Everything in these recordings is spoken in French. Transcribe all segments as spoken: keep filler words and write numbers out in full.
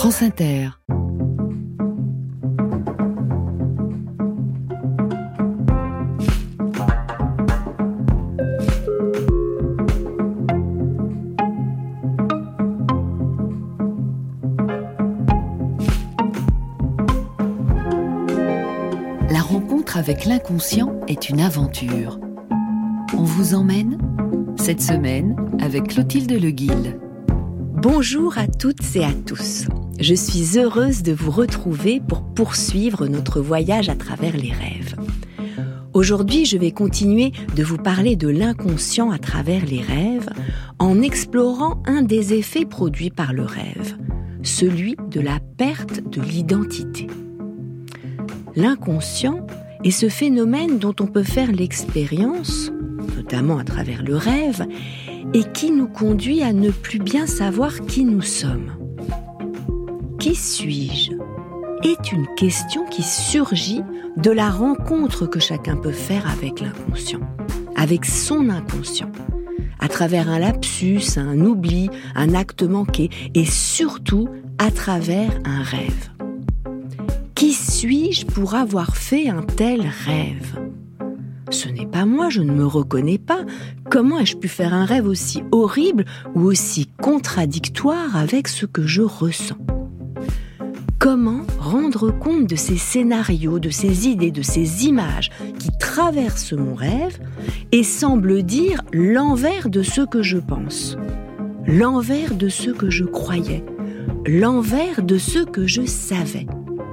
France Inter. La rencontre avec l'inconscient est une aventure. On vous emmène cette semaine avec Clotilde Leguil. Bonjour à toutes et à tous. Je suis heureuse de vous retrouver pour poursuivre notre voyage à travers les rêves. Aujourd'hui, je vais continuer de vous parler de l'inconscient à travers les rêves en explorant un des effets produits par le rêve, celui de la perte de l'identité. L'inconscient est ce phénomène dont on peut faire l'expérience, notamment à travers le rêve, et qui nous conduit à ne plus bien savoir qui nous sommes. Qui suis-je ? Est une question qui surgit de la rencontre que chacun peut faire avec l'inconscient, avec son inconscient, à travers un lapsus, un oubli, un acte manqué, et surtout à travers un rêve. Qui suis-je pour avoir fait un tel rêve ? Ce n'est pas moi, je ne me reconnais pas. Comment ai-je pu faire un rêve aussi horrible ou aussi contradictoire avec ce que je ressens ? Comment rendre compte de ces scénarios, de ces idées, de ces images qui traversent mon rêve et semblent dire l'envers de ce que je pense, l'envers de ce que je croyais, l'envers de ce que je savais ?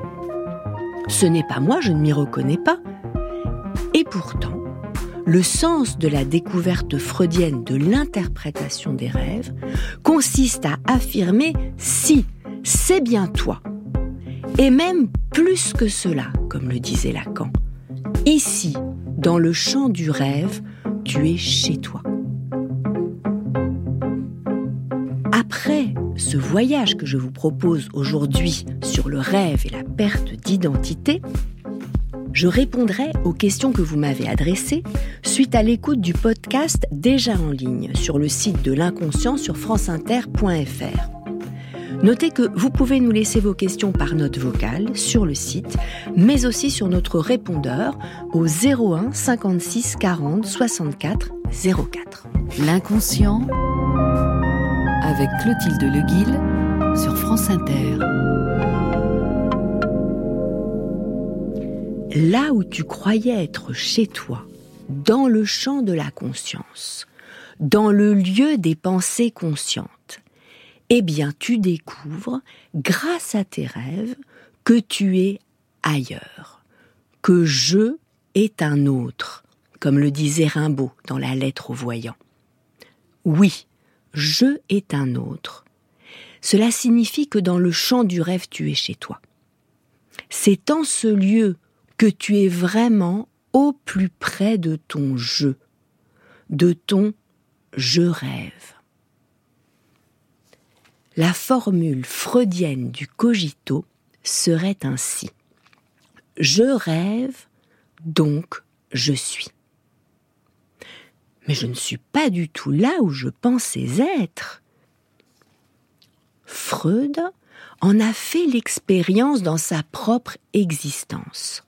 Ce n'est pas moi, je ne m'y reconnais pas. Et pourtant, le sens de la découverte freudienne de l'interprétation des rêves consiste à affirmer « si, c'est bien toi ». Et même plus que cela, comme le disait Lacan. Ici, dans le champ du rêve, tu es chez toi. Après ce voyage que je vous propose aujourd'hui sur le rêve et la perte d'identité, je répondrai aux questions que vous m'avez adressées suite à l'écoute du podcast déjà en ligne sur le site de l'inconscient sur franceinter point f r. Notez que vous pouvez nous laisser vos questions par note vocale sur le site, mais aussi sur notre répondeur au zéro un cinquante-six quarante soixante-quatre zéro quatre. L'inconscient avec Clotilde Leguil sur France Inter. Là où tu croyais être chez toi, dans le champ de la conscience, dans le lieu des pensées conscientes, eh bien tu découvres, grâce à tes rêves, que tu es ailleurs, que je est un autre, comme le disait Rimbaud dans la lettre aux voyants. Oui, je est un autre. Cela signifie que dans le champ du rêve, tu es chez toi. C'est en ce lieu que tu es vraiment au plus près de ton je, de ton je rêve. La formule freudienne du cogito serait ainsi. Je rêve, donc je suis. Mais je ne suis pas du tout là où je pensais être. Freud en a fait l'expérience dans sa propre existence.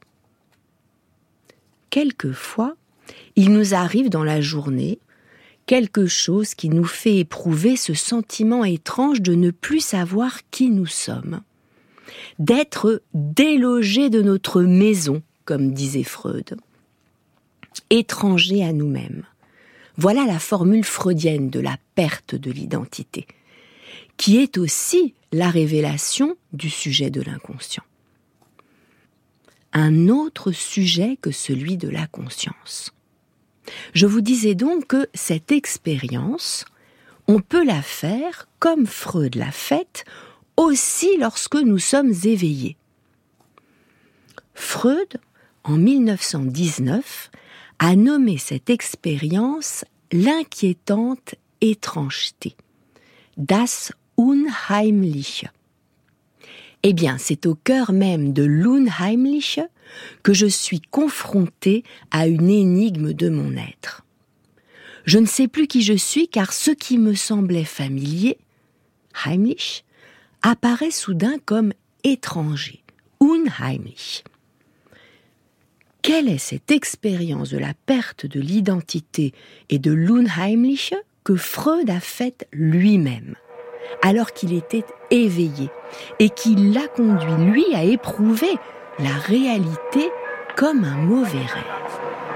Quelquefois, il nous arrive dans la journée quelque chose qui nous fait éprouver ce sentiment étrange de ne plus savoir qui nous sommes, d'être délogés de notre maison, comme disait Freud, étrangers à nous-mêmes. Voilà la formule freudienne de la perte de l'identité, qui est aussi la révélation du sujet de l'inconscient. Un autre sujet que celui de la conscience. Je vous disais donc que cette expérience, on peut la faire, comme Freud l'a faite, aussi lorsque nous sommes éveillés. Freud, en mille neuf cent dix-neuf, a nommé cette expérience l'inquiétante étrangeté, das Unheimliche. Eh bien, c'est au cœur même de l'Unheimliche que je suis confrontée à une énigme de mon être. Je ne sais plus qui je suis car ce qui me semblait familier, heimlich, apparaît soudain comme étranger, unheimlich. Quelle est cette expérience de la perte de l'identité et de l'unheimliche que Freud a faite lui-même, alors qu'il était éveillé et qui l'a conduit, lui, à éprouver la réalité comme un mauvais rêve.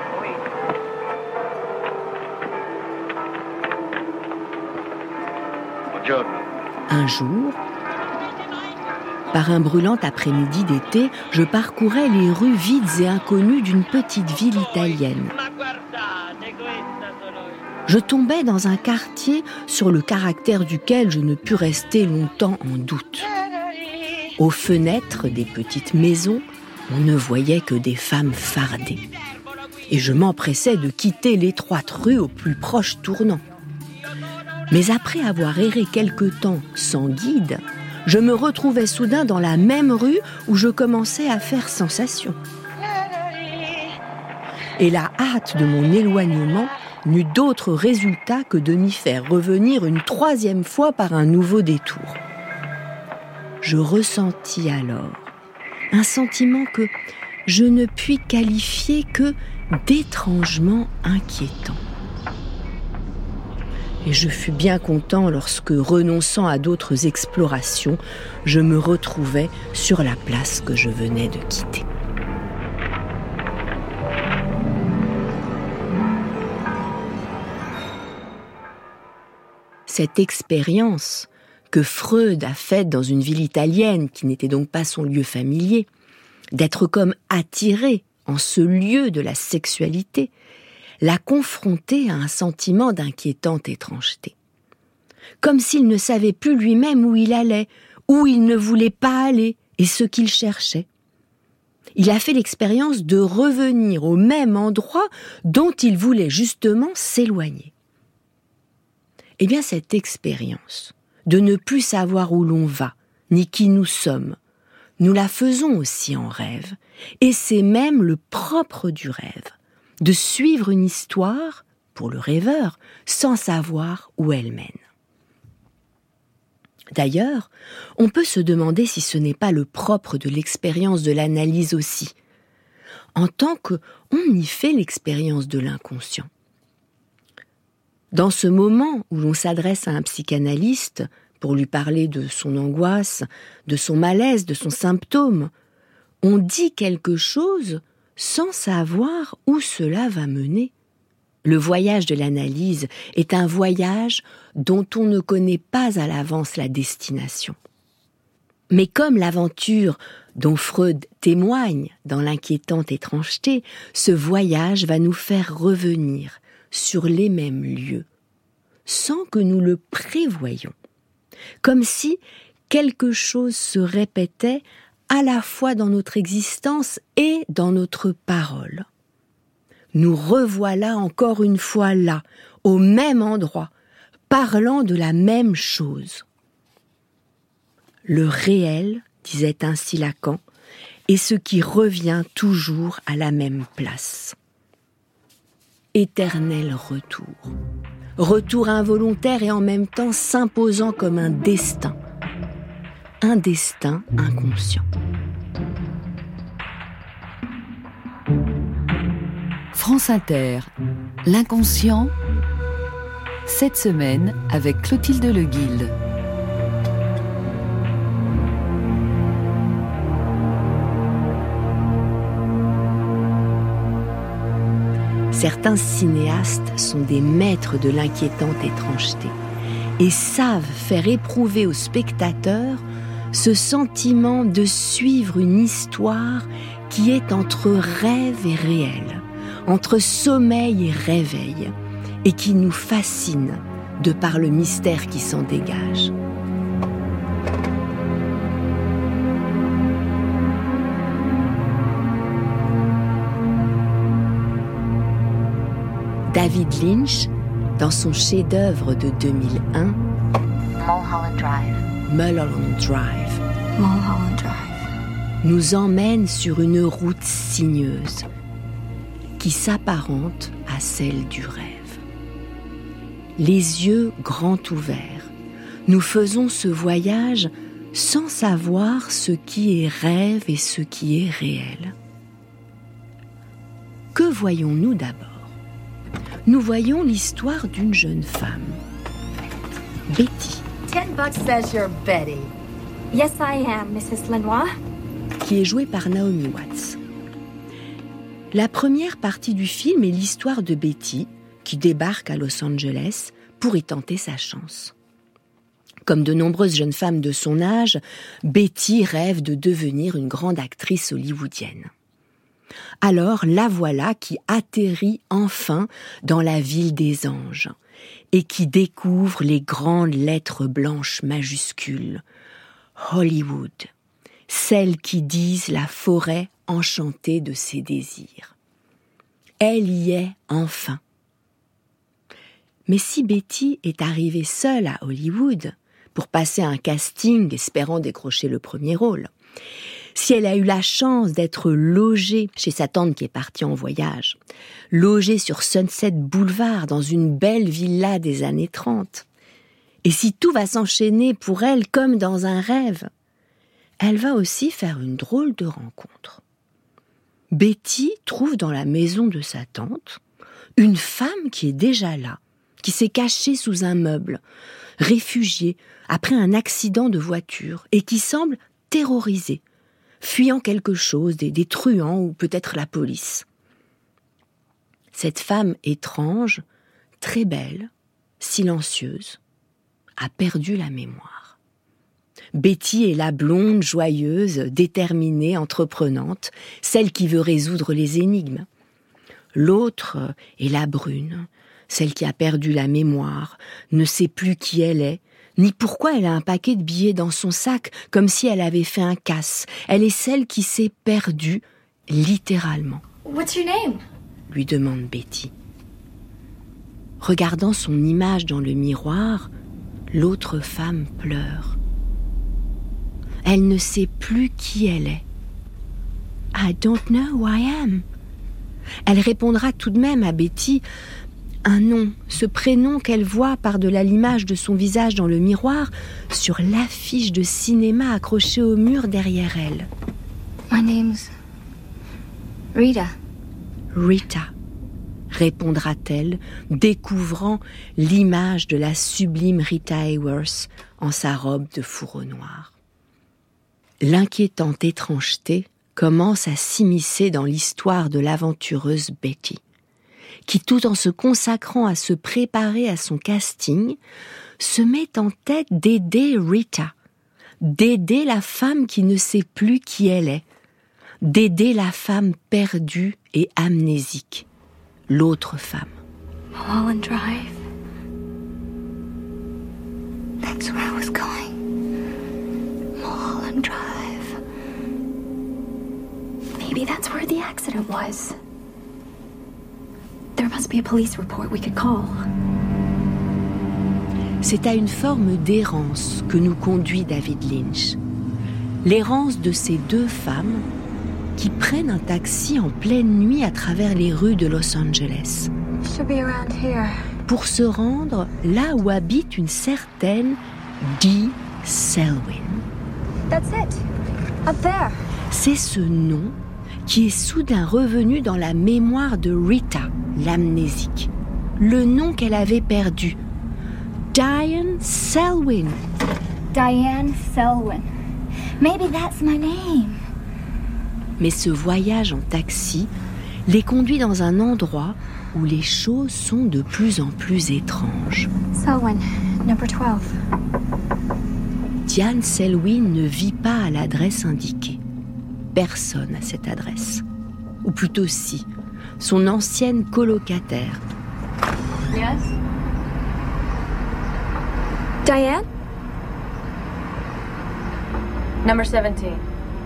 Un jour, par un brûlant après-midi d'été, je parcourais les rues vides et inconnues d'une petite ville italienne. Je tombais dans un quartier sur le caractère duquel je ne pus rester longtemps en doute. Aux fenêtres des petites maisons, on ne voyait que des femmes fardées. Et je m'empressais de quitter l'étroite rue au plus proche tournant. Mais après avoir erré quelque temps sans guide, je me retrouvais soudain dans la même rue où je commençais à faire sensation. Et la hâte de mon éloignement n'eut d'autre résultat que de m'y faire revenir une troisième fois par un nouveau détour. Je ressentis alors un sentiment que je ne puis qualifier que d'étrangement inquiétant. Et je fus bien content lorsque, renonçant à d'autres explorations, je me retrouvais sur la place que je venais de quitter. Cette expérience que Freud a faite dans une ville italienne, qui n'était donc pas son lieu familier, d'être comme attiré en ce lieu de la sexualité, l'a confronté à un sentiment d'inquiétante étrangeté. Comme s'il ne savait plus lui-même où il allait, où il ne voulait pas aller et ce qu'il cherchait. Il a fait l'expérience de revenir au même endroit dont il voulait justement s'éloigner. Eh bien, cette expérience de ne plus savoir où l'on va, ni qui nous sommes, nous la faisons aussi en rêve, et c'est même le propre du rêve, de suivre une histoire, pour le rêveur, sans savoir où elle mène. D'ailleurs, on peut se demander si ce n'est pas le propre de l'expérience de l'analyse aussi, en tant qu'on y fait l'expérience de l'inconscient. Dans ce moment où l'on s'adresse à un psychanalyste pour lui parler de son angoisse, de son malaise, de son symptôme, on dit quelque chose sans savoir où cela va mener. Le voyage de l'analyse est un voyage dont on ne connaît pas à l'avance la destination. Mais comme l'aventure dont Freud témoigne dans l'inquiétante étrangeté, ce voyage va nous faire revenir sur les mêmes lieux, sans que nous le prévoyions, comme si quelque chose se répétait à la fois dans notre existence et dans notre parole. Nous revoilà encore une fois là, au même endroit, parlant de la même chose. Le réel, disait ainsi Lacan, est ce qui revient toujours à la même place. Éternel retour. Retour involontaire et en même temps s'imposant comme un destin. Un destin inconscient. France Inter, l'inconscient, cette semaine avec Clotilde Leguilde. Certains cinéastes sont des maîtres de l'inquiétante étrangeté et savent faire éprouver aux spectateurs ce sentiment de suivre une histoire qui est entre rêve et réel, entre sommeil et réveil, et qui nous fascine de par le mystère qui s'en dégage. David Lynch, dans son chef-d'œuvre de deux mille un, Mulholland Drive. Mulholland Drive, Mulholland Drive. nous emmène sur une route sinueuse qui s'apparente à celle du rêve. Les yeux grands ouverts, nous faisons ce voyage sans savoir ce qui est rêve et ce qui est réel. Que voyons-nous d'abord ? Nous voyons l'histoire d'une jeune femme, Betty. Ten bucks says you're Betty. Yes, I am, Missus Lenoir. Qui est jouée par Naomi Watts. La première partie du film est l'histoire de Betty, qui débarque à Los Angeles pour y tenter sa chance. Comme de nombreuses jeunes femmes de son âge, Betty rêve de devenir une grande actrice hollywoodienne. Alors la voilà qui atterrit enfin dans la ville des anges et qui découvre les grandes lettres blanches majuscules. Hollywood, celles qui disent la forêt enchantée de ses désirs. Elle y est enfin. Mais si Betty est arrivée seule à Hollywood pour passer un casting espérant décrocher le premier rôle, si elle a eu la chance d'être logée chez sa tante qui est partie en voyage, logée sur Sunset Boulevard dans une belle villa des années trente, et si tout va s'enchaîner pour elle comme dans un rêve, elle va aussi faire une drôle de rencontre. Betty trouve dans la maison de sa tante une femme qui est déjà là, qui s'est cachée sous un meuble, réfugiée après un accident de voiture et qui semble terrorisée, fuyant quelque chose, des, des truands ou peut-être la police. Cette femme étrange, très belle, silencieuse, a perdu la mémoire. Betty est la blonde, joyeuse, déterminée, entreprenante, celle qui veut résoudre les énigmes. L'autre est la brune, celle qui a perdu la mémoire, ne sait plus qui elle est, ni pourquoi elle a un paquet de billets dans son sac, comme si elle avait fait un casse. Elle est celle qui s'est perdue, littéralement. « What's your name ?» lui demande Betty. Regardant son image dans le miroir, l'autre femme pleure. Elle ne sait plus qui elle est. « I don't know who I am. » Elle répondra tout de même à Betty un nom, ce prénom qu'elle voit par-delà l'image de son visage dans le miroir, sur l'affiche de cinéma accrochée au mur derrière elle. « My name's Rita. » Rita, répondra-t-elle, découvrant l'image de la sublime Rita Hayworth en sa robe de fourreau noir. L'inquiétante étrangeté commence à s'immiscer dans l'histoire de l'aventureuse Betty, qui, tout en se consacrant à se préparer à son casting, se met en tête d'aider Rita, d'aider la femme qui ne sait plus qui elle est, d'aider la femme perdue et amnésique, l'autre femme. Mulholland Drive. That's where I was going. Mulholland Drive. Maybe that's where the accident was. There must be a police report we could call. C'est à une forme d'errance que nous conduit David Lynch. L'errance de ces deux femmes qui prennent un taxi en pleine nuit à travers les rues de Los Angeles. Should be around here. Pour se rendre là où habite une certaine Dee Selwyn. That's it. Up there. C'est ce nom qui est soudain revenu dans la mémoire de Rita, l'amnésique. Le nom qu'elle avait perdu. Diane Selwyn. Diane Selwyn. Maybe that's my name. Mais ce voyage en taxi les conduit dans un endroit où les choses sont de plus en plus étranges. Selwyn, number twelve. Diane Selwyn ne vit pas à l'adresse indiquée. Personne à cette adresse. Ou plutôt si, son ancienne colocataire. Yes? Diane? Number seventeen.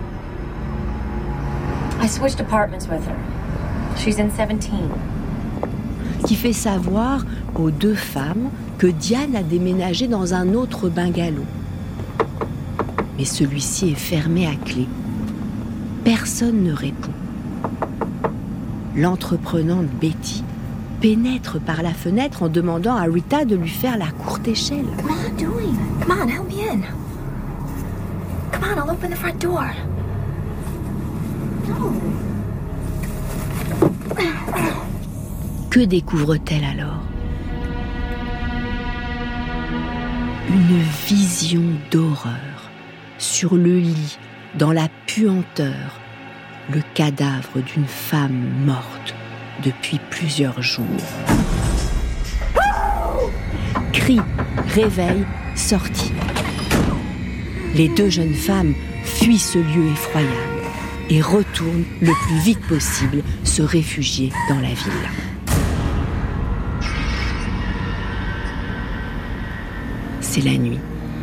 I switched apartments with her. She's in seventeen. Qui fait savoir aux deux femmes que Diane a déménagé dans un autre bungalow. Mais celui-ci est fermé à clé. Personne ne répond. L'entreprenante Betty pénètre par la fenêtre en demandant à Rita de lui faire la courte échelle. What are you doing? Come on, help me in. on, I'll open the front door. Que découvre-t-elle alors ? Une vision d'horreur, sur le lit, dans la puanteur, le cadavre d'une femme morte depuis plusieurs jours. Cris, réveil, sortie. Les deux jeunes femmes fuient ce lieu effroyable et retournent le plus vite possible se réfugier dans la ville. C'est la nuit.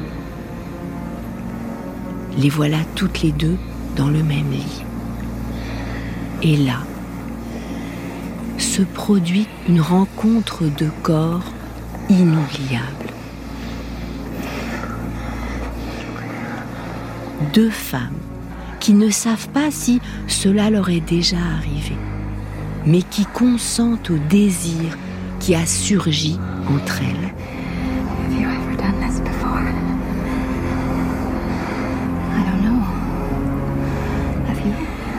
Les voilà toutes les deux dans le même lit. Et là, se produit une rencontre de corps inoubliable. Deux femmes qui ne savent pas si cela leur est déjà arrivé, mais qui consentent au désir qui a surgi entre elles. Have you ever done this before? I don't know. Have you?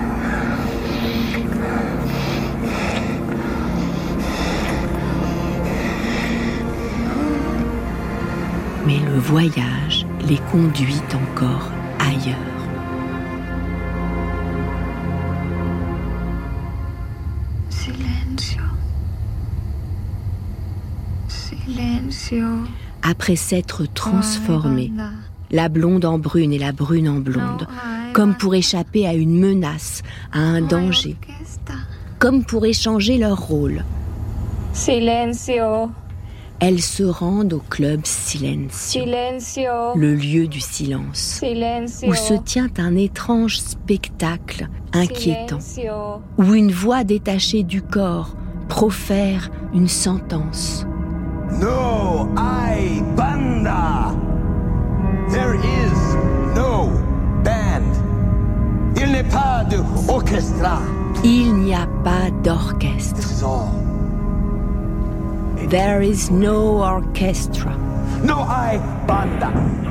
Mais le voyage les conduit encore ailleurs. Silencio. Silencio. Après s'être transformée, la blonde en brune et la brune en blonde, comme pour échapper à une menace, à un danger, comme pour échanger leur rôle. Silencio. Elles se rendent au club Silencio, Silencio. le lieu du silence, Silencio. où se tient un étrange spectacle inquiétant, Silencio. où une voix détachée du corps profère une sentence. No hay banda. There is no band. Il n'est pas de orchestra. Il n'y a pas d'orchestre. This is all. There is no orchestra. No hay banda.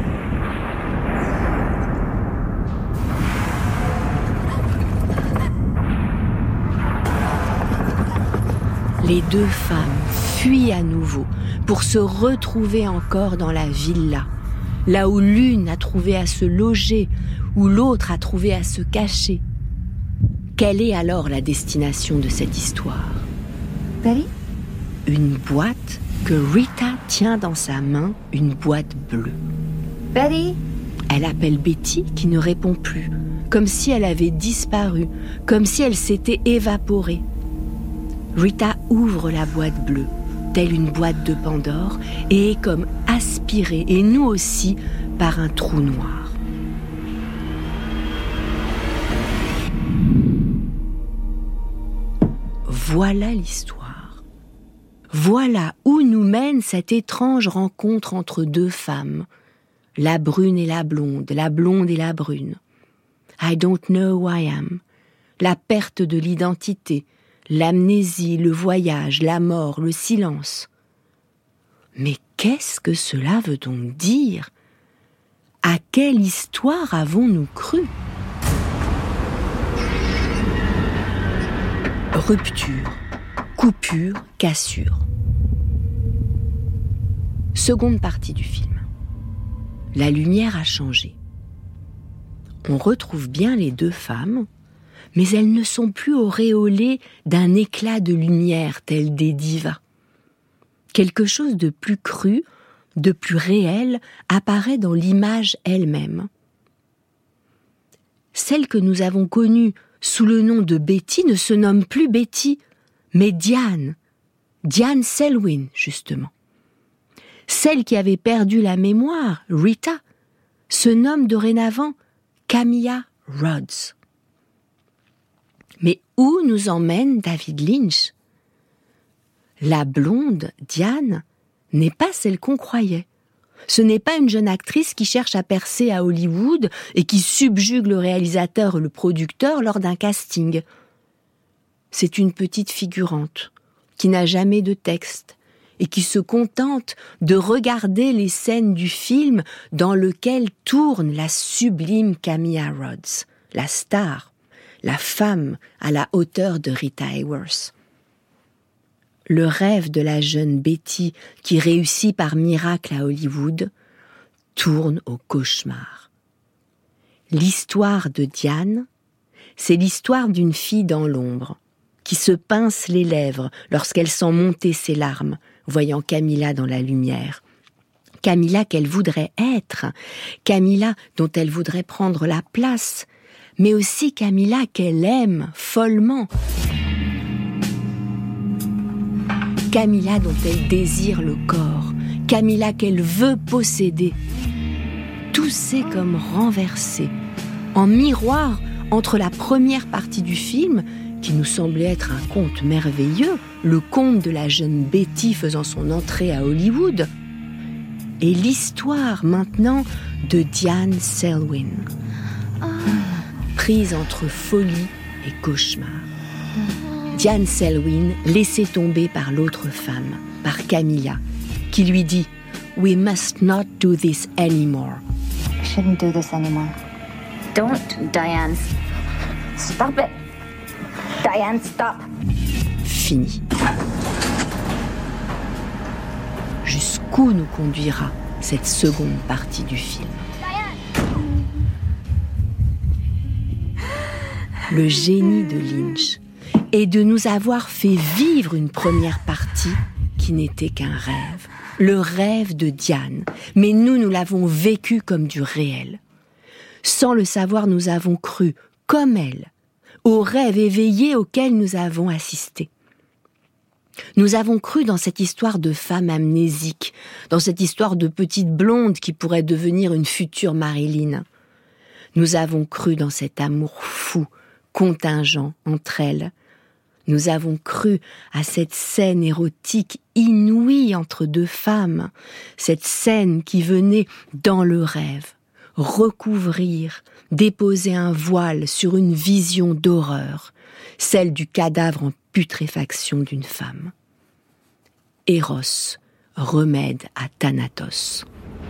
Les deux femmes fuient à nouveau pour se retrouver encore dans la villa, là où l'une a trouvé à se loger, où l'autre a trouvé à se cacher. Quelle est alors la destination de cette histoire ? Betty? Une boîte que Rita tient dans sa main, une boîte bleue. Betty? Elle appelle Betty qui ne répond plus, comme si elle avait disparu, comme si elle s'était évaporée. Rita ouvre la boîte bleue, telle une boîte de Pandore, et est comme aspirée, et nous aussi, par un trou noir. Voilà l'histoire. Voilà où nous mène cette étrange rencontre entre deux femmes, la brune et la blonde, la blonde et la brune. I don't know who I am. La perte de l'identité, l'amnésie, le voyage, la mort, le silence. Mais qu'est-ce que cela veut donc dire ? À quelle histoire avons-nous cru ? Rupture, coupure, cassure. Seconde partie du film. La lumière a changé. On retrouve bien les deux femmes, mais elles ne sont plus auréolées d'un éclat de lumière tel des divas. Quelque chose de plus cru, de plus réel, apparaît dans l'image elle-même. Celle que nous avons connue sous le nom de Betty ne se nomme plus Betty, mais Diane, Diane Selwyn, justement. Celle qui avait perdu la mémoire, Rita, se nomme dorénavant Camilla Rhodes. Mais où nous emmène David Lynch ? La blonde, Diane, n'est pas celle qu'on croyait. Ce n'est pas une jeune actrice qui cherche à percer à Hollywood et qui subjugue le réalisateur et le producteur lors d'un casting. C'est une petite figurante qui n'a jamais de texte, et qui se contente de regarder les scènes du film dans lequel tourne la sublime Camilla Rhodes, la star, la femme à la hauteur de Rita Hayworth. Le rêve de la jeune Betty qui réussit par miracle à Hollywood tourne au cauchemar. L'histoire de Diane, c'est l'histoire d'une fille dans l'ombre, qui se pince les lèvres lorsqu'elle sent monter ses larmes, voyant Camilla dans la lumière. Camilla qu'elle voudrait être, Camilla dont elle voudrait prendre la place, mais aussi Camilla qu'elle aime follement. Camilla dont elle désire le corps, Camilla qu'elle veut posséder. Tout s'est comme renversé, en miroir entre la première partie du film, qui nous semblait être un conte merveilleux, le conte de la jeune Betty faisant son entrée à Hollywood, et l'histoire maintenant de Diane Selwyn, prise entre folie et cauchemar. Diane Selwyn laissée tomber par l'autre femme, par Camilla, qui lui dit « We must not do this anymore ». I shouldn't do this anymore. Don't, Diane. Stop it. Diane, stop. Fini. Jusqu'où nous conduira cette seconde partie du film? Le génie de Lynch est de nous avoir fait vivre une première partie qui n'était qu'un rêve. Le rêve de Diane. Mais nous, nous l'avons vécu comme du réel. Sans le savoir, nous avons cru, comme elle, au rêve éveillé auquel nous avons assisté. Nous avons cru dans cette histoire de femme amnésique, dans cette histoire de petite blonde qui pourrait devenir une future Marilyn. Nous avons cru dans cet amour fou, contingent entre elles. Nous avons cru à cette scène érotique inouïe entre deux femmes, cette scène qui venait dans le rêve, recouvrir, déposer un voile sur une vision d'horreur, celle du cadavre en putréfaction d'une femme. Eros, remède à Thanatos.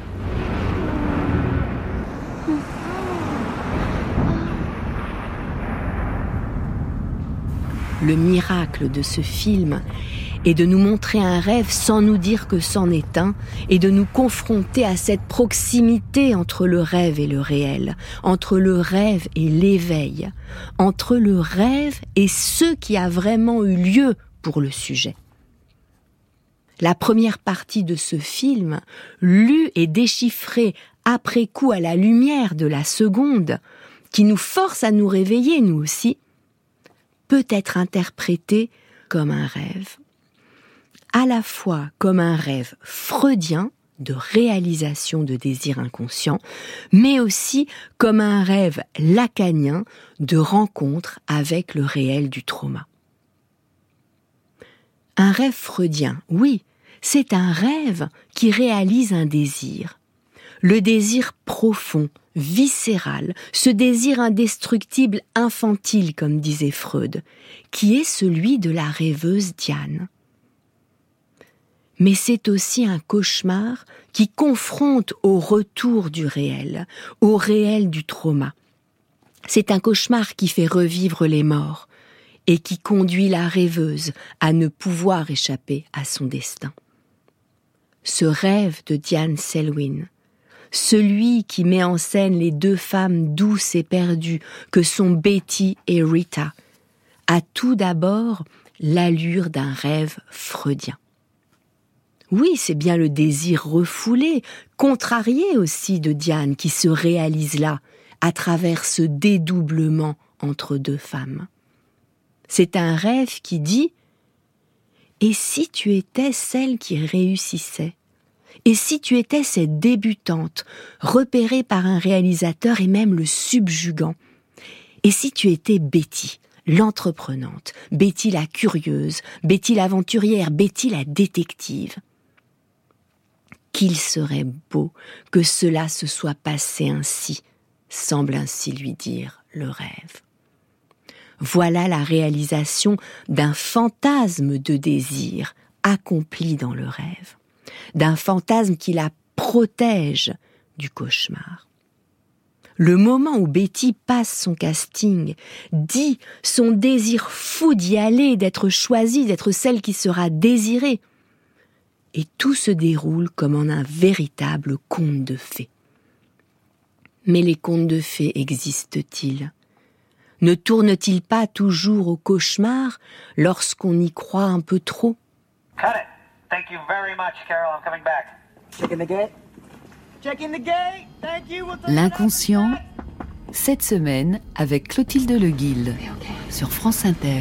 Le miracle de ce film est de nous montrer un rêve sans nous dire que c'en est un, et de nous confronter à cette proximité entre le rêve et le réel, entre le rêve et l'éveil, entre le rêve et ce qui a vraiment eu lieu pour le sujet. La première partie de ce film, lue et déchiffrée après coup à la lumière de la seconde, qui nous force à nous réveiller, nous aussi, peut être interprétée comme un rêve, à la fois comme un rêve freudien de réalisation de désirs inconscients, mais aussi comme un rêve lacanien de rencontre avec le réel du trauma. Un rêve freudien, oui, c'est un rêve qui réalise un désir. Le désir profond, viscéral, ce désir indestructible, infantile, comme disait Freud, qui est celui de la rêveuse Diane. Mais c'est aussi un cauchemar qui confronte au retour du réel, au réel du trauma. C'est un cauchemar qui fait revivre les morts et qui conduit la rêveuse à ne pouvoir échapper à son destin. Ce rêve de Diane Selwyn, celui qui met en scène les deux femmes douces et perdues que sont Betty et Rita, a tout d'abord l'allure d'un rêve freudien. Oui, c'est bien le désir refoulé, contrarié aussi de Diane qui se réalise là, à travers ce dédoublement entre deux femmes. C'est un rêve qui dit « Et si tu étais celle qui réussissait ? Et si tu étais cette débutante, repérée par un réalisateur et même le subjugant ? Et si tu étais Betty, l'entreprenante, Betty la curieuse, Betty l'aventurière, Betty la détective ? Qu'il serait beau que cela se soit passé ainsi, semble ainsi lui dire le rêve. Voilà la réalisation d'un fantasme de désir accomplie dans le rêve, d'un fantasme qui la protège du cauchemar. Le moment où Betty passe son casting, dit son désir fou d'y aller, d'être choisie, d'être celle qui sera désirée. Et tout se déroule comme en un véritable conte de fées. Mais les contes de fées existent-ils ? Ne tournent-ils pas toujours au cauchemar lorsqu'on y croit un peu trop ? Cut it. Thank you very much, Carol. I'm coming back. Checking the gate. Checking the gate. Thank you. We'll L'inconscient, cette semaine avec Clotilde Le Guilde sur France Inter.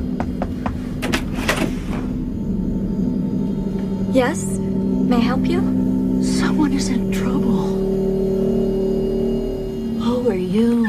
Yes? May I help you? Someone is in trouble. Who are you?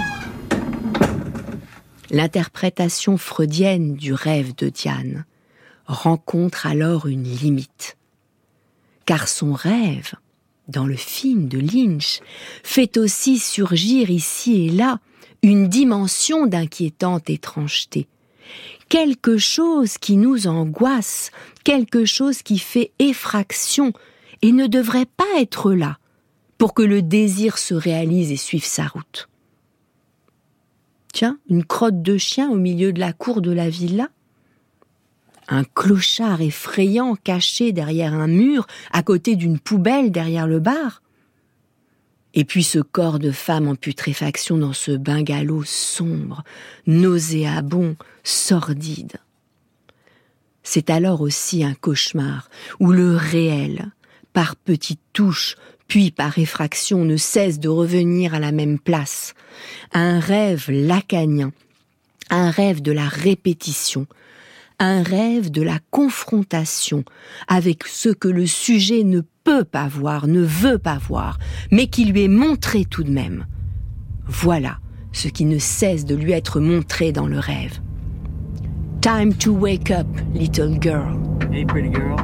L'interprétation freudienne du rêve de Diane rencontre alors une limite. Car son rêve, dans le film de Lynch, fait aussi surgir ici et là une dimension d'inquiétante étrangeté. Quelque chose qui nous angoisse, quelque chose qui fait effraction et ne devrait pas être là pour que le désir se réalise et suive sa route. Tiens, une crotte de chien au milieu de la cour de la villa ? Un clochard effrayant caché derrière un mur, à côté d'une poubelle derrière le bar ? Et puis ce corps de femme en putréfaction dans ce bungalow sombre, nauséabond, sordide. C'est alors aussi un cauchemar où le réel, par petites touches, puis par effraction, ne cesse de revenir à la même place. Un rêve lacanien, un rêve de la répétition, un rêve de la confrontation avec ce que le sujet ne peut pas voir, ne veut pas voir, mais qui lui est montré tout de même. Voilà ce qui ne cesse de lui être montré dans le rêve. Time to wake up, little girl. Hey, pretty girl.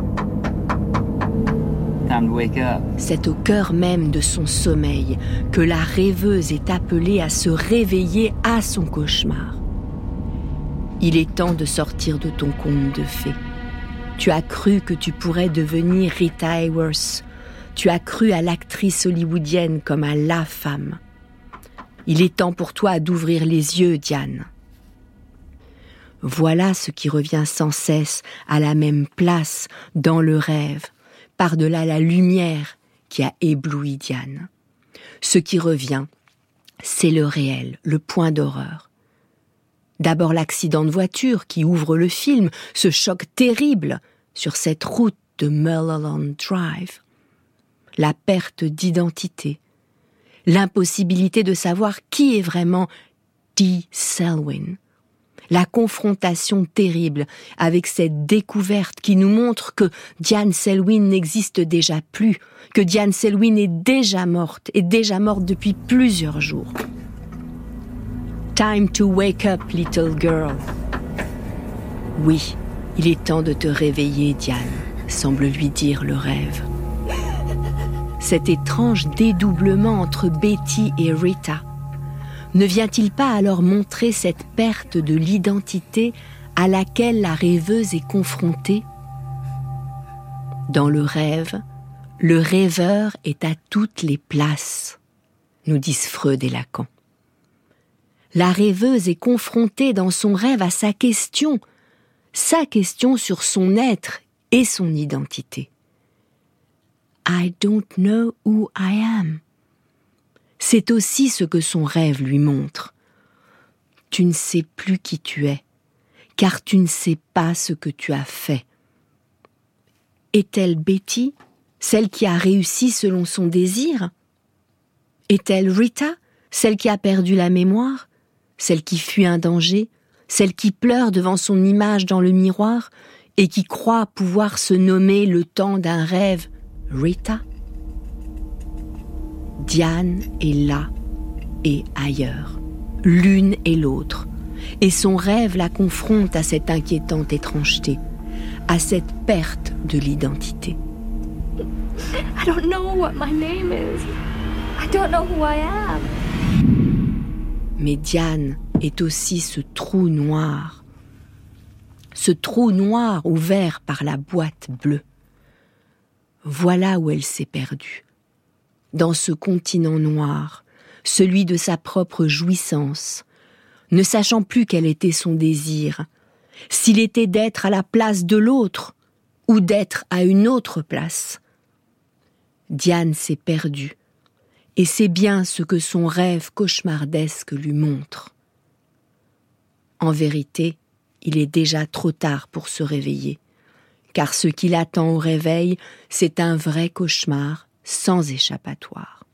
Time to wake up. C'est au cœur même de son sommeil que la rêveuse est appelée à se réveiller à son cauchemar. Il est temps de sortir de ton conte de fées. Tu as cru que tu pourrais devenir Rita Hayworth. Tu as cru à l'actrice hollywoodienne comme à la femme. Il est temps pour toi d'ouvrir les yeux, Diane. Voilà ce qui revient sans cesse à la même place dans le rêve, par-delà la lumière qui a ébloui Diane. Ce qui revient, c'est le réel, le point d'horreur. D'abord l'accident de voiture qui ouvre le film, ce choc terrible sur cette route de Mulholland Drive. La perte d'identité, l'impossibilité de savoir qui est vraiment Dee Selwyn. La confrontation terrible avec cette découverte qui nous montre que Diane Selwyn n'existe déjà plus, que Diane Selwyn est déjà morte, est déjà morte depuis plusieurs jours. Time to wake up, little girl. Oui, il est temps de te réveiller, Diane, semble lui dire le rêve. Cet étrange dédoublement entre Betty et Rita ne vient-il pas alors montrer cette perte de l'identité à laquelle la rêveuse est confrontée ? Dans le rêve, le rêveur est à toutes les places, nous disent Freud et Lacan. La rêveuse est confrontée dans son rêve à sa question, sa question sur son être et son identité. I don't know who I am. C'est aussi ce que son rêve lui montre. Tu ne sais plus qui tu es, car tu ne sais pas ce que tu as fait. Est-elle Betty, celle qui a réussi selon son désir ? Est-elle Rita, celle qui a perdu la mémoire ? Celle qui fuit un danger, celle qui pleure devant son image dans le miroir et qui croit pouvoir se nommer le temps d'un rêve Rita ? Diane est là et ailleurs, l'une et l'autre, et son rêve la confronte à cette inquiétante étrangeté, à cette perte de l'identité. I don't know what my name is. I don't know who I am. Mais Diane est aussi ce trou noir. ce trou noir ouvert par la boîte bleue. Voilà où elle s'est perdue, dans ce continent noir, celui de sa propre jouissance, ne sachant plus quel était son désir, s'il était d'être à la place de l'autre ou d'être à une autre place. Diane s'est perdue, et c'est bien ce que son rêve cauchemardesque lui montre. En vérité, il est déjà trop tard pour se réveiller, car ce qui l'attend au réveil, c'est un vrai cauchemar sans échappatoire.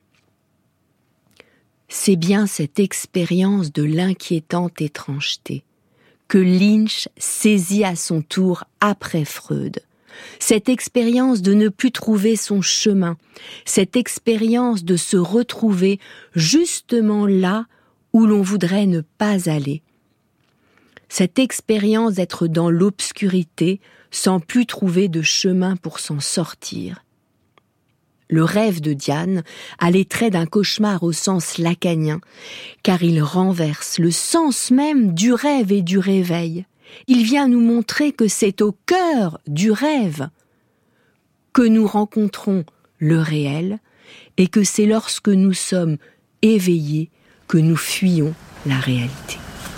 C'est bien cette expérience de l'inquiétante étrangeté que Lynch saisit à son tour après Freud. Cette expérience de ne plus trouver son chemin, cette expérience de se retrouver justement là où l'on voudrait ne pas aller. Cette expérience d'être dans l'obscurité sans plus trouver de chemin pour s'en sortir. Le rêve de Diane a les traits d'un cauchemar au sens lacanien, car il renverse le sens même du rêve et du réveil. Il vient nous montrer que c'est au cœur du rêve que nous rencontrons le réel et que c'est lorsque nous sommes éveillés que nous fuyons la réalité.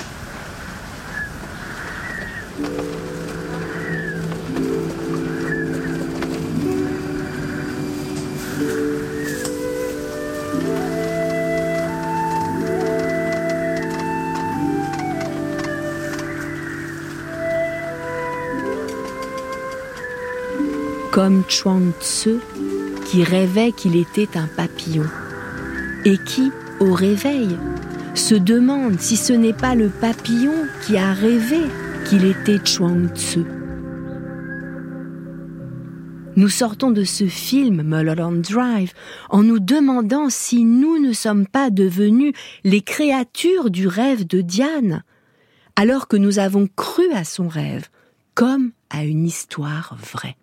Comme Chuang Tzu, qui rêvait qu'il était un papillon, et qui, au réveil, se demande si ce n'est pas le papillon qui a rêvé qu'il était Chuang Tzu. Nous sortons de ce film Mulholland Drive en nous demandant si nous ne sommes pas devenus les créatures du rêve de Diane, alors que nous avons cru à son rêve, comme à une histoire vraie.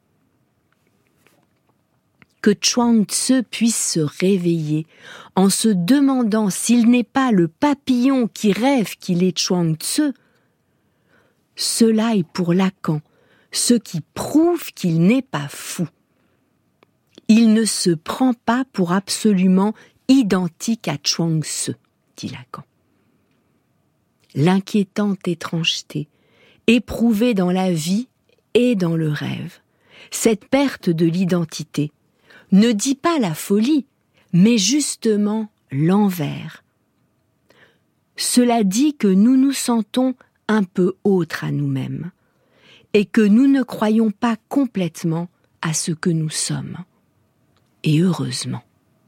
Que Chuang Tzu puisse se réveiller en se demandant s'il n'est pas le papillon qui rêve qu'il est Chuang Tzu, cela est pour Lacan ce qui prouve qu'il n'est pas fou. Il ne se prend pas pour absolument identique à Chuang Tzu, dit Lacan. L'inquiétante étrangeté, éprouvée dans la vie et dans le rêve, cette perte de l'identité, ne dit pas la folie, mais justement l'envers. Cela dit que nous nous sentons un peu autres à nous-mêmes et que nous ne croyons pas complètement à ce que nous sommes. Et heureusement.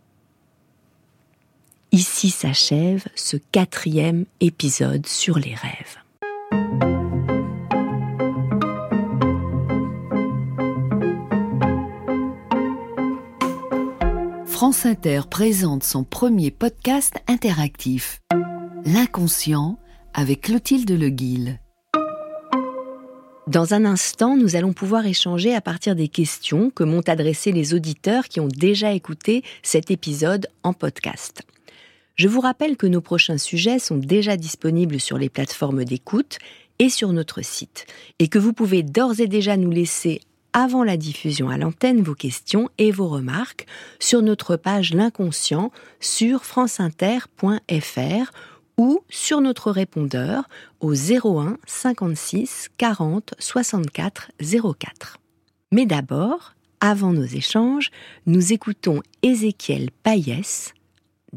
Ici s'achève ce quatrième épisode sur les rêves. France Inter présente son premier podcast interactif, L'inconscient, avec Clotilde Leguille. Dans un instant, nous allons pouvoir échanger à partir des questions que m'ont adressées les auditeurs qui ont déjà écouté cet épisode en podcast. Je vous rappelle que nos prochains sujets sont déjà disponibles sur les plateformes d'écoute et sur notre site, et que vous pouvez d'ores et déjà nous laisser avant la diffusion à l'antenne vos questions et vos remarques sur notre page L'Inconscient sur franceinter point f r ou sur notre répondeur au zéro un cinquante-six quarante soixante-quatre zéro quatre. Mais d'abord, avant nos échanges, nous écoutons Ézéchiel Payès, Dors-tu ?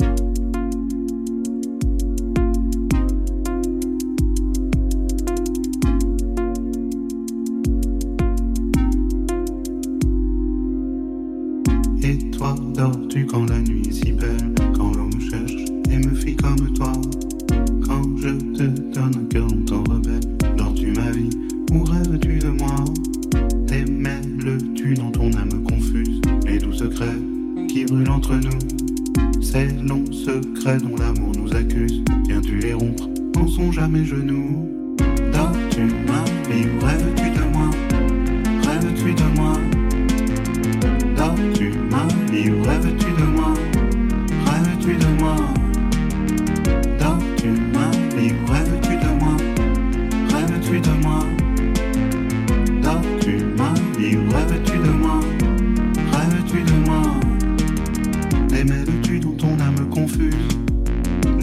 Et toi, dors-tu quand la nuit est si belle, quand l'on me cherche et me fit comme toi, quand je te donne un cœur longtemps rebelle, dors-tu ma vie ou rêves-tu de moi? Démêles-tu dans ton âme confuse les doux secrets qui brûlent entre nous, ces longs secrets dont l'amour nous accuse, viens-tu les rompre en songe à mes genoux? Dors-tu ma vie ou rêves-tu de moi? Rêves-tu de moi? Dors-tu ma vie ou rêves-tu de moi? Rêves-tu de moi? Dors-tu ma vie ou rêves-tu de moi? Rêves-tu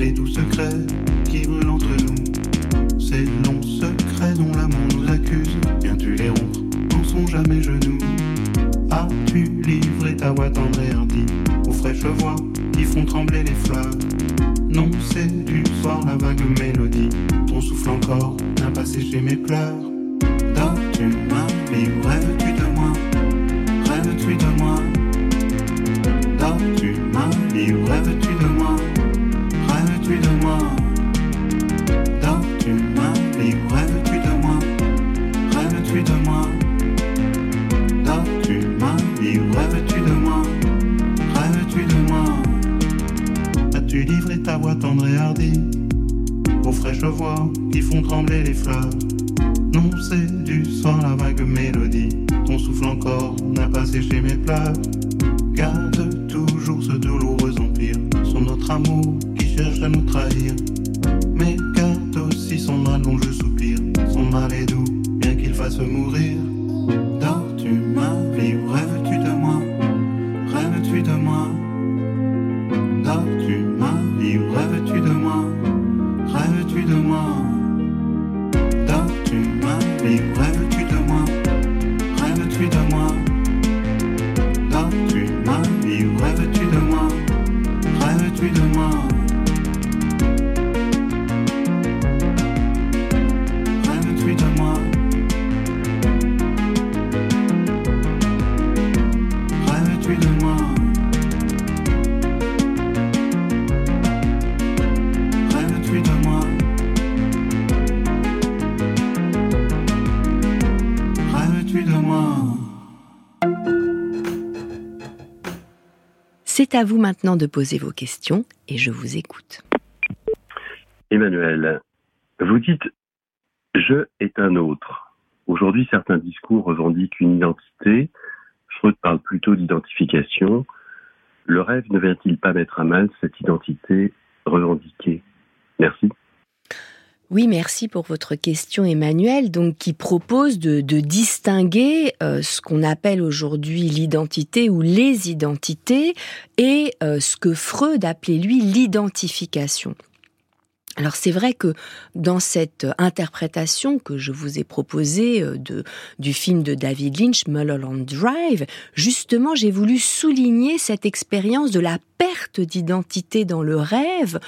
les doux secrets qui brûlent entre nous. Ces longs secrets dont l'amour nous accuse, viens-tu les rompre en son jamais genoux? As-tu livré ta voix tendre et hardie aux fraîches voix qui font trembler les fleurs? Non, c'est du soir la vague mélodie, ton souffle encore n'a pas séché mes pleurs. Dors-tu ma vie ou rêves-tu de moi? Rêves-tu de moi? Dors-tu ma vie ou rêves-tu de moi? Rêves-tu de moi? Dors-tu ma vie ou rêves-tu de moi? Rêves-tu de moi? Dors-tu ma vie ou rêves-tu de moi? Rêves-tu de moi? As-tu livré ta voix tendre et hardie aux fraîches voix qui font trembler les fleurs? Non, c'est du soir la vague mélodie, ton souffle encore n'a pas séché mes pleurs. Garde toujours ce douloureux empire sur notre amour qui cherche à nous trahir, mais garde aussi son mal dont je soupire. Son mal est doux, bien qu'il fasse mourir. Dors-tu ma vie ou rêves-tu de moi? Rêves-tu de moi? Dors-tu ma vie ou rêves-tu de moi? Rêves-tu de moi? Dors-tu ma vie ou rêves-tu de moi? Rêves-tu de moi? Dors-tu ma vie ou rêves-tu de moi? Rêves-tu de moi? Rêves-tu de moi? Rêves-tu de moi? Rêves-tu de moi? Rêves-tu de moi? C'est à vous maintenant de poser vos questions et je vous écoute. Emmanuel, vous dites « je est un autre ». Aujourd'hui, certains discours revendiquent une identité. Freud parle plutôt d'identification. Le rêve ne vient-il pas mettre à mal cette identité revendiquée? Merci. Oui, merci pour votre question, Emmanuel, donc qui propose de, de distinguer euh, ce qu'on appelle aujourd'hui l'identité ou les identités et euh, ce que Freud appelait lui l'identification. Alors c'est vrai que dans cette interprétation que je vous ai proposée de, du film de David Lynch, Mulholland Drive, justement j'ai voulu souligner cette expérience de la perte d'identité dans le rêve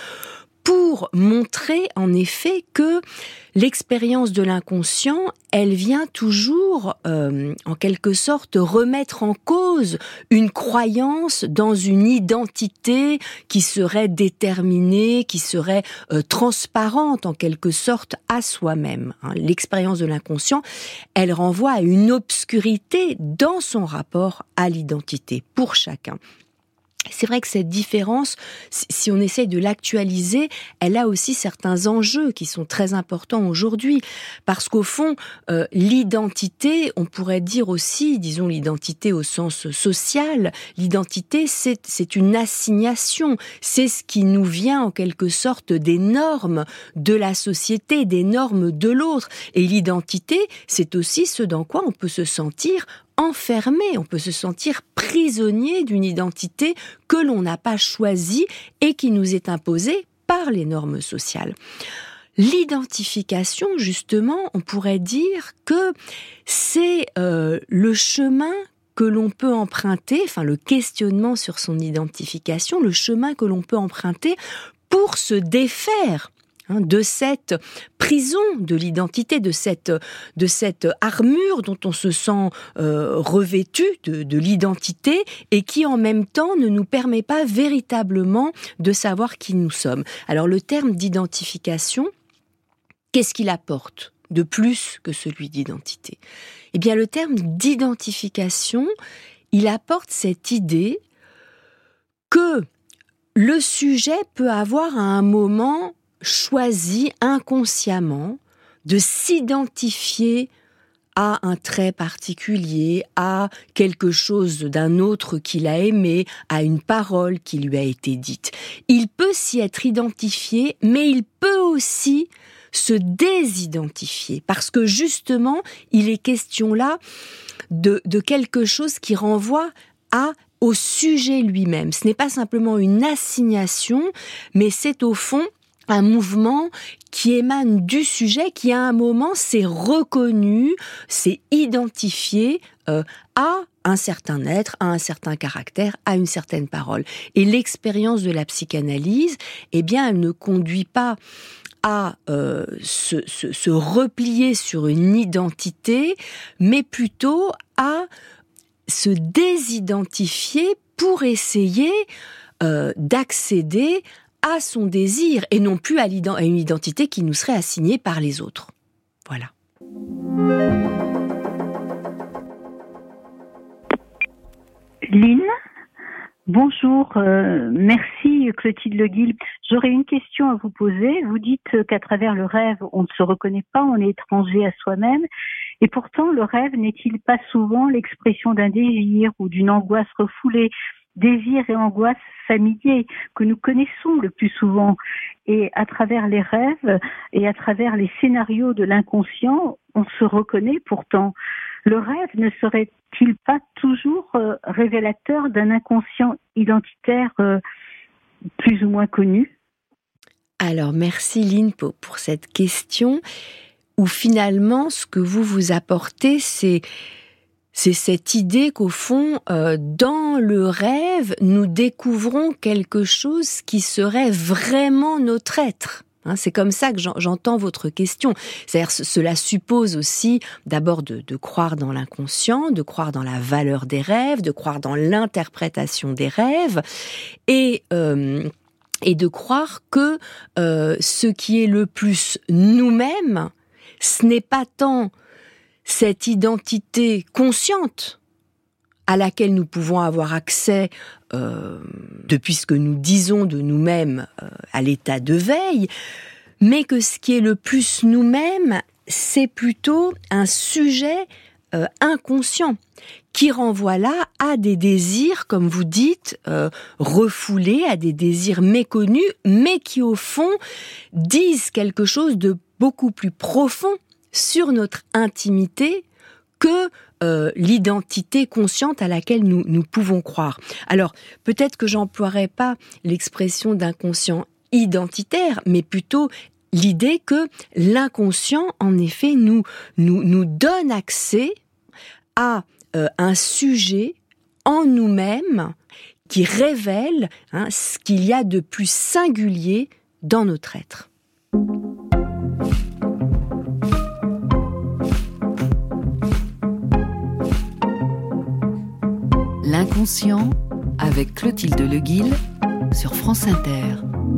pour montrer en effet que l'expérience de l'inconscient, elle vient toujours, euh, en quelque sorte, remettre en cause une croyance dans une identité qui serait déterminée, qui serait euh, transparente en quelque sorte à soi-même. Hein. L'expérience de l'inconscient, elle renvoie à une obscurité dans son rapport à l'identité pour chacun. C'est vrai que cette différence, si on essaye de l'actualiser, elle a aussi certains enjeux qui sont très importants aujourd'hui. Parce qu'au fond, euh, l'identité, on pourrait dire aussi, disons l'identité au sens social, l'identité c'est, c'est une assignation, c'est ce qui nous vient en quelque sorte des normes de la société, des normes de l'autre. Et l'identité, c'est aussi ce dans quoi on peut se sentir enfermé, on peut se sentir prisonnier d'une identité que l'on n'a pas choisie et qui nous est imposée par les normes sociales. L'identification, justement, on pourrait dire que c'est euh, le chemin que l'on peut emprunter, enfin le questionnement sur son identification, le chemin que l'on peut emprunter pour se défaire de cette prison de l'identité, de cette, de cette armure dont on se sent euh, revêtu de, de l'identité et qui en même temps ne nous permet pas véritablement de savoir qui nous sommes. Alors le terme d'identification, qu'est-ce qu'il apporte de plus que celui d'identité? Eh bien le terme d'identification, il apporte cette idée que le sujet peut avoir à un moment choisi inconsciemment de s'identifier à un trait particulier, à quelque chose d'un autre qu'il a aimé, à une parole qui lui a été dite. Il peut s'y être identifié, mais il peut aussi se désidentifier, parce que justement, il est question là de, de quelque chose qui renvoie à au sujet lui-même. Ce n'est pas simplement une assignation, mais c'est au fond un mouvement qui émane du sujet, qui à un moment s'est reconnu, s'est identifié euh, à un certain être, à un certain caractère, à une certaine parole. Et l'expérience de la psychanalyse, eh bien, elle ne conduit pas à euh, se, se, se replier sur une identité, mais plutôt à se désidentifier pour essayer euh, d'accéder à son désir et non plus à, à une identité qui nous serait assignée par les autres. Voilà. Lynn, bonjour, euh, merci Clotilde Le Guil. J'aurais une question à vous poser. Vous dites qu'à travers le rêve, on ne se reconnaît pas, on est étranger à soi-même. Et pourtant, le rêve n'est-il pas souvent l'expression d'un désir ou d'une angoisse refoulée ? Désir et angoisse familiers que nous connaissons le plus souvent. Et à travers les rêves et à travers les scénarios de l'inconscient, on se reconnaît pourtant. Le rêve ne serait-il pas toujours euh, révélateur d'un inconscient identitaire euh, plus ou moins connu ? Alors, merci Lynn pour, pour cette question, où finalement, ce que vous vous apportez, c'est... C'est cette idée qu'au fond, euh, dans le rêve, nous découvrons quelque chose qui serait vraiment notre être. Hein, c'est comme ça que j'entends votre question. C'est-à-dire, cela suppose aussi d'abord de, de croire dans l'inconscient, de croire dans la valeur des rêves, de croire dans l'interprétation des rêves, et euh, et de croire que euh, ce qui est le plus nous-mêmes, ce n'est pas tant cette identité consciente à laquelle nous pouvons avoir accès euh, depuis ce que nous disons de nous-mêmes euh, à l'état de veille, mais que ce qui est le plus nous-mêmes, c'est plutôt un sujet euh, inconscient qui renvoie là à des désirs, comme vous dites, euh, refoulés, à des désirs méconnus, mais qui au fond disent quelque chose de beaucoup plus profond sur notre intimité que euh, l'identité consciente à laquelle nous, nous pouvons croire. Alors, peut-être que j'emploierai pas l'expression d'inconscient identitaire, mais plutôt l'idée que l'inconscient, en effet, nous, nous, nous donne accès à euh, un sujet en nous-mêmes qui révèle hein, ce qu'il y a de plus singulier dans notre être. L'inconscient avec Clotilde Le Guil sur France Inter.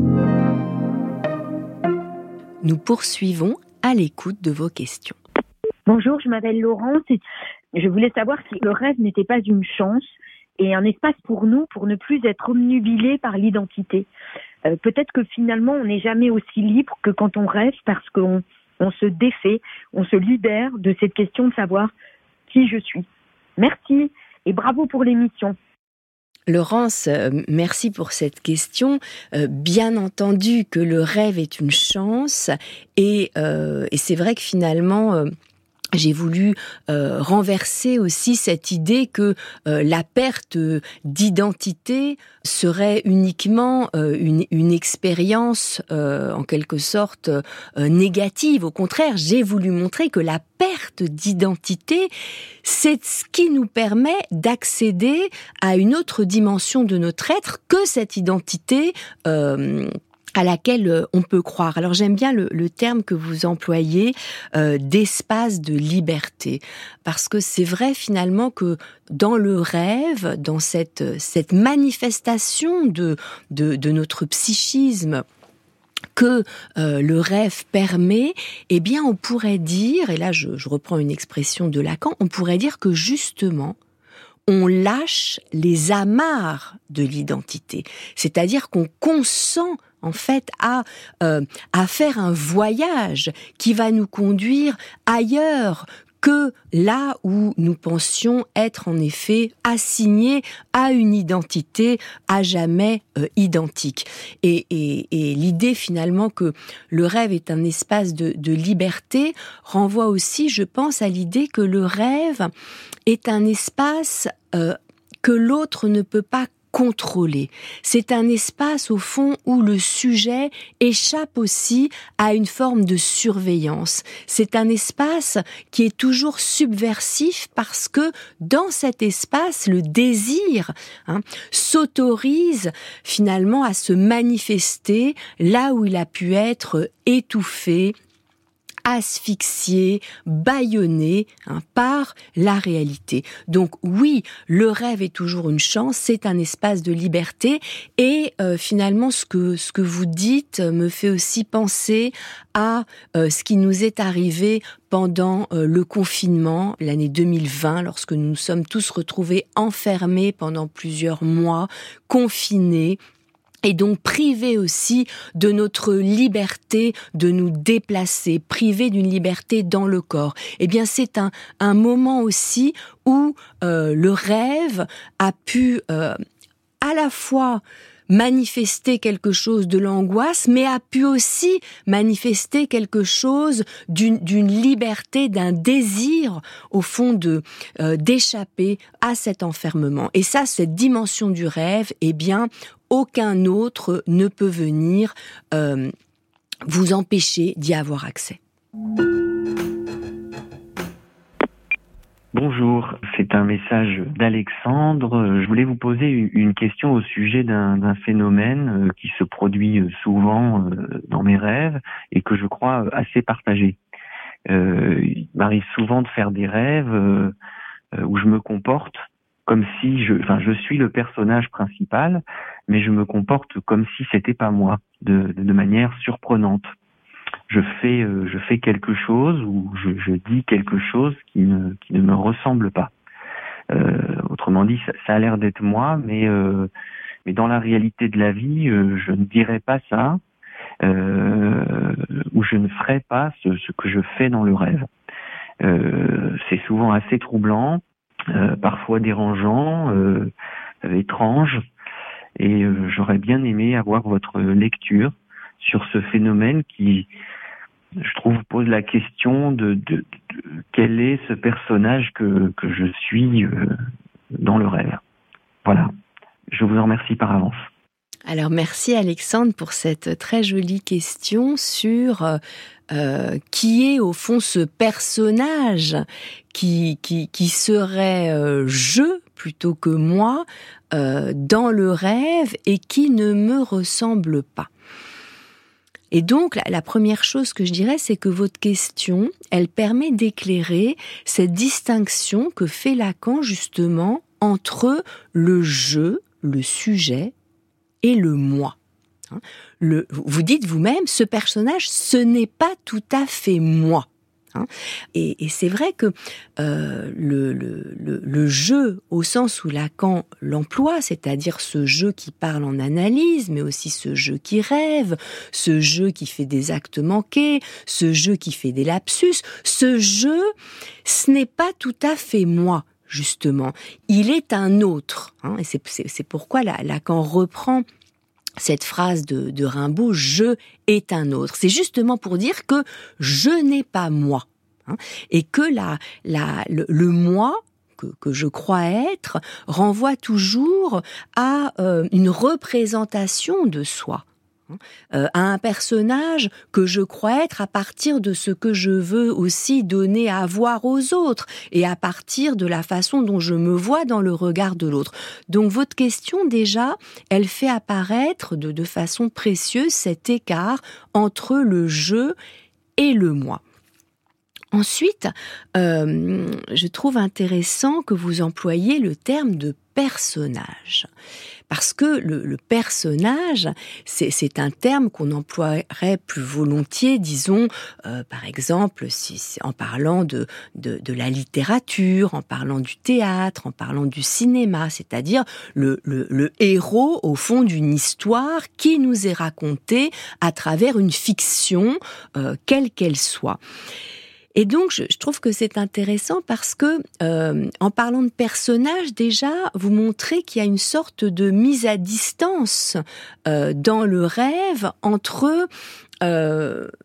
Nous poursuivons à l'écoute de vos questions. Bonjour, je m'appelle Laurence et je voulais savoir si le rêve n'était pas une chance et un espace pour nous pour ne plus être obnubilés par l'identité. Euh, peut-être que finalement on n'est jamais aussi libre que quand on rêve parce qu'on on se défait, on se libère de cette question de savoir qui je suis. Merci. Et bravo pour l'émission. Laurence, euh, merci pour cette question. Euh, bien entendu que le rêve est une chance et, euh, et c'est vrai que finalement... Euh, J'ai voulu euh, renverser aussi cette idée que euh, la perte d'identité serait uniquement euh, une, une expérience euh, en quelque sorte euh, négative. Au contraire, j'ai voulu montrer que la perte d'identité, c'est ce qui nous permet d'accéder à une autre dimension de notre être que cette identité euh, à laquelle on peut croire. Alors j'aime bien le, le terme que vous employez euh, d'espace de liberté, parce que c'est vrai finalement que dans le rêve, dans cette, cette manifestation de, de, de notre psychisme que euh, le rêve permet, eh bien on pourrait dire, et là je, je reprends une expression de Lacan, on pourrait dire que justement on lâche les amarres de l'identité, c'est-à-dire qu'on consent en fait à euh, à faire un voyage qui va nous conduire ailleurs que là où nous pensions être en effet assignés à une identité à jamais euh, identique. Et, et, et l'idée finalement que le rêve est un espace de, de liberté renvoie aussi, je pense, à l'idée que le rêve est un espace euh, que l'autre ne peut pas contrôler. C'est un espace, au fond, où le sujet échappe aussi à une forme de surveillance. C'est un espace qui est toujours subversif parce que dans cet espace, le désir hein, s'autorise finalement à se manifester là où il a pu être étouffé, asphyxié, bâillonné hein, par la réalité. Donc oui, le rêve est toujours une chance, c'est un espace de liberté et euh, finalement ce que ce que vous dites me fait aussi penser à euh, ce qui nous est arrivé pendant euh, le confinement, l'année deux mille vingt, lorsque nous nous sommes tous retrouvés enfermés pendant plusieurs mois, confinés, et donc privés aussi de notre liberté de nous déplacer, privés d'une liberté dans le corps. Eh bien, c'est un, un moment aussi où euh, le rêve a pu euh, à la fois manifester quelque chose de l'angoisse, mais a pu aussi manifester quelque chose d'une, d'une liberté, d'un désir, au fond, de euh, d'échapper à cet enfermement. Et ça, cette dimension du rêve, eh bien, aucun autre ne peut venir euh, vous empêcher d'y avoir accès. Bonjour, c'est un message d'Alexandre. Je voulais vous poser une question au sujet d'un, d'un phénomène qui se produit souvent dans mes rêves et que je crois assez partagé. Euh, il m'arrive souvent de faire des rêves où je me comporte comme si je, enfin, je suis le personnage principal, mais je me comporte comme si c'était pas moi, de, de manière surprenante. Je fais, euh, je fais quelque chose ou je, je dis quelque chose qui ne, qui ne me ressemble pas. Euh, autrement dit, ça, ça a l'air d'être moi, mais, euh, mais dans la réalité de la vie, euh, je ne dirais pas ça, euh, ou je ne ferais pas ce, ce que je fais dans le rêve. Euh, c'est souvent assez troublant. Euh, parfois dérangeant, euh, euh, étrange, et euh, j'aurais bien aimé avoir votre lecture sur ce phénomène qui, je trouve, pose la question de, de, de quel est ce personnage que, que je suis euh, dans le rêve. Voilà, je vous en remercie par avance. Alors merci Alexandre pour cette très jolie question sur euh, euh, qui est au fond ce personnage qui qui, qui serait euh, je plutôt que moi euh, dans le rêve et qui ne me ressemble pas. Et donc la, la première chose que je dirais, c'est que votre question, elle permet d'éclairer cette distinction que fait Lacan justement entre le je, le sujet, et le moi. Le, vous dites vous-même, ce personnage, ce n'est pas tout à fait moi. Et, et c'est vrai que euh, le, le, le, le jeu, au sens où Lacan l'emploie, c'est-à-dire ce jeu qui parle en analyse, mais aussi ce jeu qui rêve, ce jeu qui fait des actes manqués, ce jeu qui fait des lapsus, ce jeu, ce n'est pas tout à fait moi. Justement, il est un autre, hein, et c'est, c'est, c'est pourquoi Lacan reprend cette phrase de, de Rimbaud, « je est un autre ». C'est justement pour dire que je n'ai pas moi, hein, et que la, la, le, le moi que, que je crois être renvoie toujours à euh, une représentation de soi. Euh, à un personnage que je crois être à partir de ce que je veux aussi donner à voir aux autres et à partir de la façon dont je me vois dans le regard de l'autre. Donc votre question déjà, elle fait apparaître de, de façon précieuse cet écart entre le je et le moi. Ensuite, euh, je trouve intéressant que vous employiez le terme de personnage. Parce que le, le personnage, c'est, c'est un terme qu'on emploierait plus volontiers, disons, euh, par exemple, si, en parlant de, de, de la littérature, en parlant du théâtre, en parlant du cinéma, c'est-à-dire le, le, le héros, au fond, d'une histoire qui nous est racontée à travers une fiction, euh, quelle qu'elle soit. Et donc, je, je trouve que c'est intéressant parce que, euh, en parlant de personnages, déjà, vous montrez qu'il y a une sorte de mise à distance euh, dans le rêve entre euh,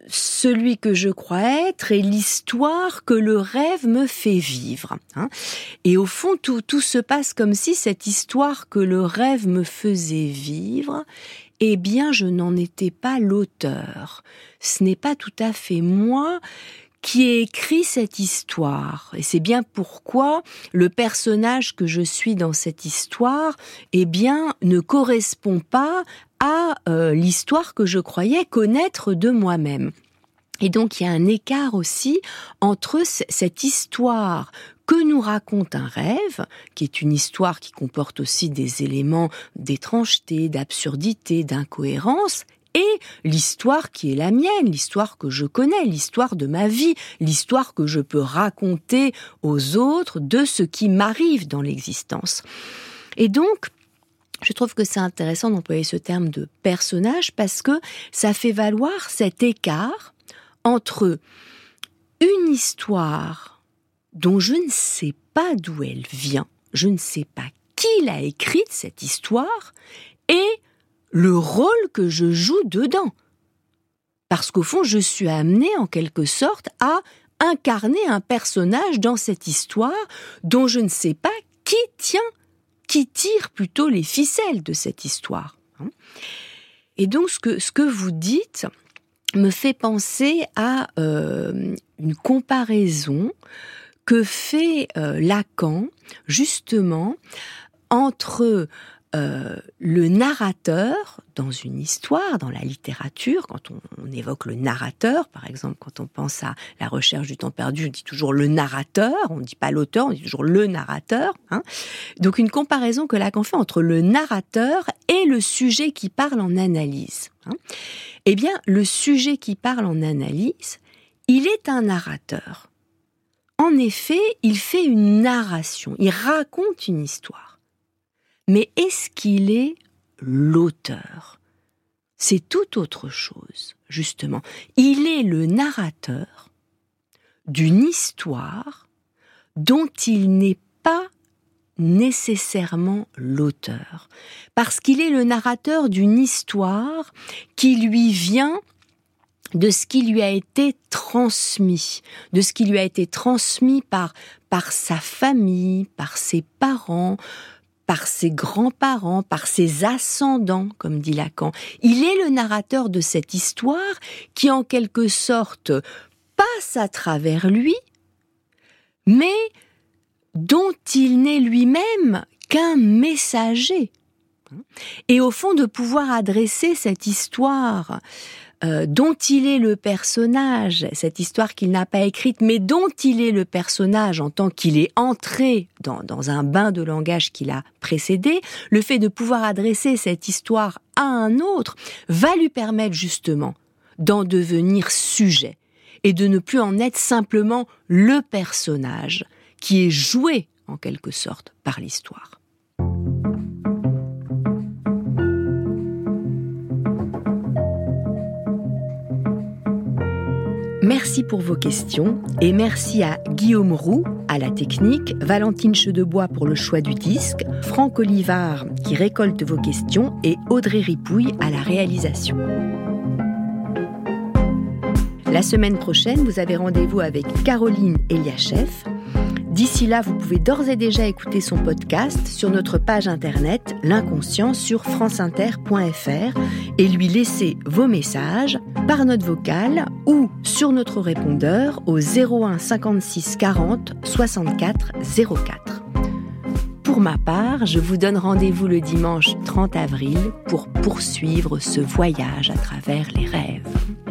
celui que je crois être et l'histoire que le rêve me fait vivre. Hein. Et au fond, tout, tout se passe comme si cette histoire que le rêve me faisait vivre, eh bien, je n'en étais pas l'auteur. Ce n'est pas tout à fait moi qui ai écrit cette histoire. Et c'est bien pourquoi le personnage que je suis dans cette histoire, eh bien, ne correspond pas à euh, l'histoire que je croyais connaître de moi-même. Et donc, il y a un écart aussi entre c- cette histoire que nous raconte un rêve, qui est une histoire qui comporte aussi des éléments d'étrangeté, d'absurdité, d'incohérence, et l'histoire qui est la mienne, l'histoire que je connais, l'histoire de ma vie, l'histoire que je peux raconter aux autres de ce qui m'arrive dans l'existence. Et donc, je trouve que c'est intéressant d'employer ce terme de personnage parce que ça fait valoir cet écart entre une histoire dont je ne sais pas d'où elle vient, je ne sais pas qui l'a écrite cette histoire, et le rôle que je joue dedans. Parce qu'au fond, je suis amenée en quelque sorte à incarner un personnage dans cette histoire dont je ne sais pas qui tient, qui tire plutôt les ficelles de cette histoire. Et donc, ce que, ce que vous dites me fait penser à euh, une comparaison que fait euh, Lacan, justement, entre euh, le narrateur dans une histoire, dans la littérature, quand on, on évoque le narrateur, par exemple, quand on pense à La recherche du temps perdu, on dit toujours le narrateur, on ne dit pas l'auteur, on dit toujours le narrateur. Hein. Donc une comparaison que Lacan fait entre le narrateur et le sujet qui parle en analyse. Hein. Eh bien, le sujet qui parle en analyse, il est un narrateur. En effet, il fait une narration, il raconte une histoire. Mais est-ce qu'il est l'auteur ? C'est tout autre chose, justement. Il est le narrateur d'une histoire dont il n'est pas nécessairement l'auteur. Parce qu'il est le narrateur d'une histoire qui lui vient de ce qui lui a été transmis, de ce qui lui a été transmis par, par sa famille, par ses parents, par ses grands-parents, par ses ascendants, comme dit Lacan. Il est le narrateur de cette histoire qui, en quelque sorte, passe à travers lui, mais dont il n'est lui-même qu'un messager. Et au fond, de pouvoir adresser cette histoire euh, dont il est le personnage, cette histoire qu'il n'a pas écrite, mais dont il est le personnage en tant qu'il est entré dans, dans un bain de langage qui l'a précédé, le fait de pouvoir adresser cette histoire à un autre va lui permettre justement d'en devenir sujet et de ne plus en être simplement le personnage qui est joué en quelque sorte par l'histoire. Merci pour vos questions et merci à Guillaume Roux à la technique, Valentine Chedebois pour le choix du disque, Franck Olivard qui récolte vos questions et Audrey Ripouille à la réalisation. La semaine prochaine, vous avez rendez-vous avec Caroline Eliachev. D'ici là, vous pouvez d'ores et déjà écouter son podcast sur notre page internet L'Inconscient sur franceinter point f r et lui laisser vos messages par note vocale ou sur notre répondeur au zéro un cinquante-six quarante soixante-quatre zéro quatre. Pour ma part, je vous donne rendez-vous le dimanche trente avril pour poursuivre ce voyage à travers les rêves.